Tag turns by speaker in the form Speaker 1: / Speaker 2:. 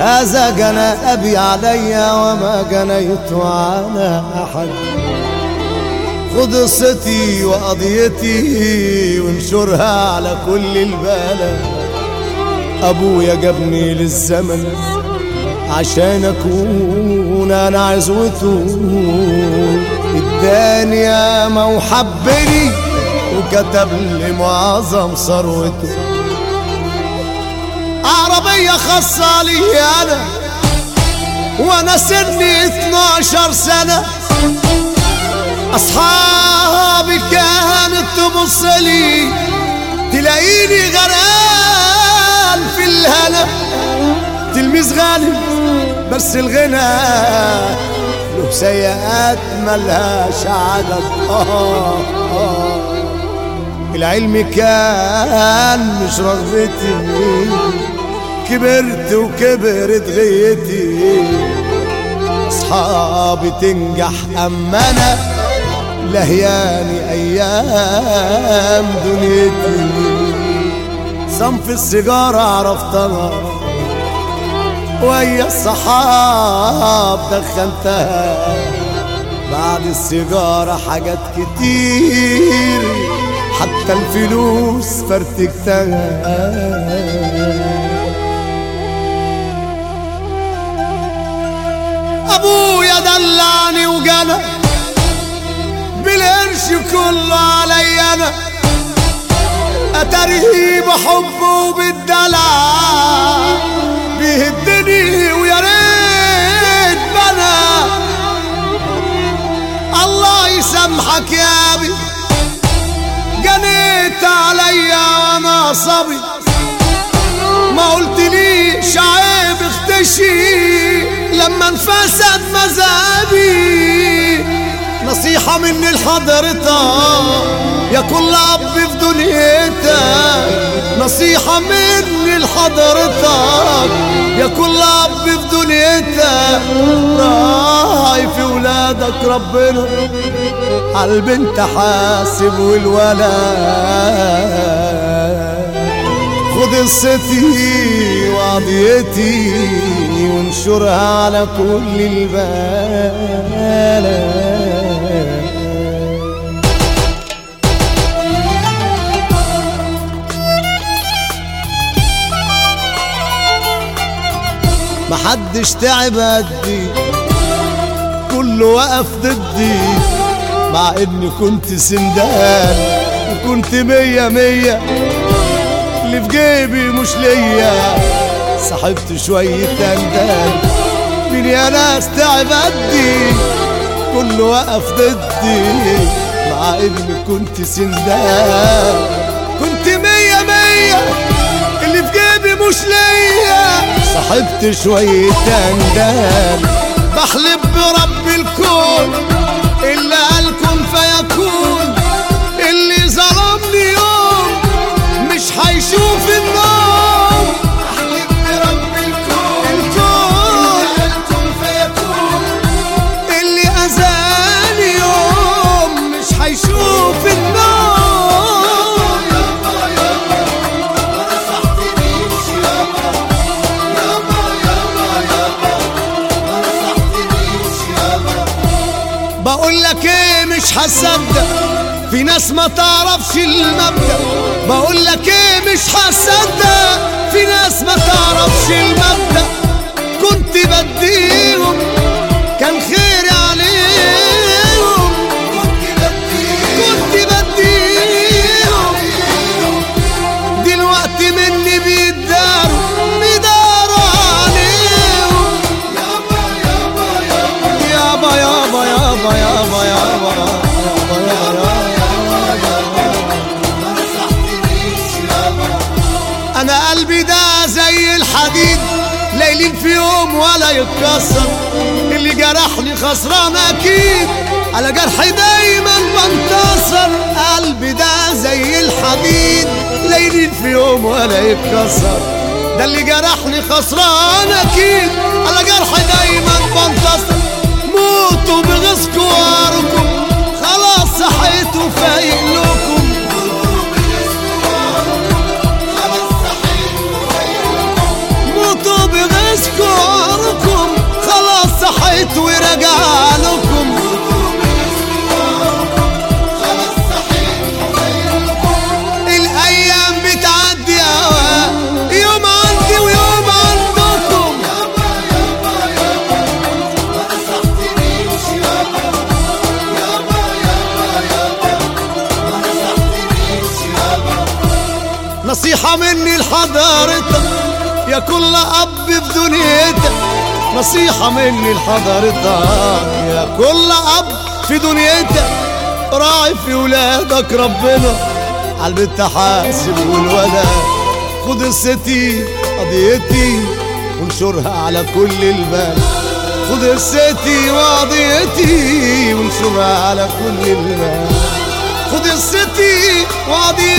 Speaker 1: هذا جنى أبي علي وما جنيت على أحد. خد قصتي وقضيتي وانشرها على كل البلد. أبويا جابني للزمن عشان أكون أنا عزوته، اداني ياما وحبني وكتب لي معظم ثروته. عربية خاصة لي أنا وأنا سني 12 سنة. أصحابي كانت تبص لي تلاقيني غرقان في الهنا. تلميذ غالي بس الغنى له سيئات ملهاش عدد. العلم كان مش رغبتي، كبرت وكبرت غيتي. أصحابي تنجح أما أنا لهياني أيام دنيتي. صنف السيجارة عرفتها ويا الصحاب دخنتها. بعد السيجارة حاجات كتير حتى الفلوس فرتكتها. أبويا دلعني وجنى بالقرش كله علي أنا. أتاريه بحبه وبالدلع بيهدني ويا ريت بنا. الله يسامحك يا أبي جنيت عليا وانا صبي. ما قلتليش عيب اختشي لما انفسد مذهبي. نصيحة مني لحضرتك يا كل أب في دنيتك. نصيحة مني لحضرتك يا كل أب في دنيتك. راعي في ولادك ربنا عالبنت حاسب والولد. خد قصتي وقضيتي وانشرها على كل البلد. محدش تعب قدي كله وقف ضدي. مع اني كنت سندان وكنت 100 100 اللي في جيبي مش ليا. صاحبت شوية اندال مين يا ناس تعب قدي كله وقف ضدي. مع اني كنت سندان كنت 100 100 اللي في جيبي مش ليا. صاحبت شوية اندال بحلف برب الكون اللي قال كن فيكون. اللي ظلمني يوم مش هيشوف النوم. بحلف برب الكون اللي قال كن فيكون. اللي أذاني يوم مش هيشوف النوم. يابا يابا ما نصحتنيش يابا. يابا يابا يابا ما نصحتنيش يابا. بقولك ايه مش هصدق في ناس ما تعرفش المبدأ. بقولك ايه مش هصدق في ناس ما تعرفش المبدأ. كنت بديهم كان خيري عليهم. كنت بديهم دلوقتي مني بيداروا عليهم. يابا يابا يابا يابا يابا يابا يابا يابا. أنا قلبي ده زي الحديد ليلين في يوم ولا يتكسر. اللي جرحني خسران أكيد على جرحي دايما بنتصر. قلبي ده زي الحديد ليلين في يوم ولا يتكسر. ده اللي جرحني خسران أكيد على جرحي دايما بنتصر. موتوا بغيظكوا واركم خلاص صحيتوا فايق لكم. موتوا بغيظكوا نصيحة مني لحضرتك يا كل أب في دنيتك، نصيحة مني لحضرتك يا كل أب في دنيتك، راعي في ولادك ربنا عالبنت حاسب والولد، خد قصتي قضيتي وانشرها على كل البلد، خد قصتي وقضيتي وانشرها على كل البلد، خد قصتي وقضيتي